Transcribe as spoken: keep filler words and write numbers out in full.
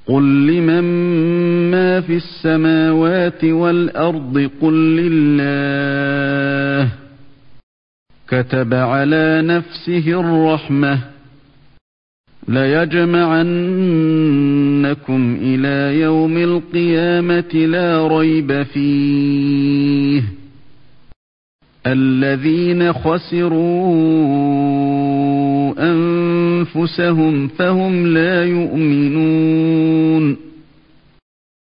قُلْ لِمَنْ مَا فِي السَّمَاوَاتِ وَالْأَرْضِ قُلْ لِلَّهِ كَتَبَ عَلَى نَفْسِهِ الرَّحْمَةَ لَيَجْمَعَنَّكُمْ إِلَى يَوْمِ الْقِيَامَةِ لَا رَيْبَ فِيهِ الَّذِينَ خَسِرُوا أَنفُسَهُمْ فَهُمْ لَا يُؤْمِنُونَ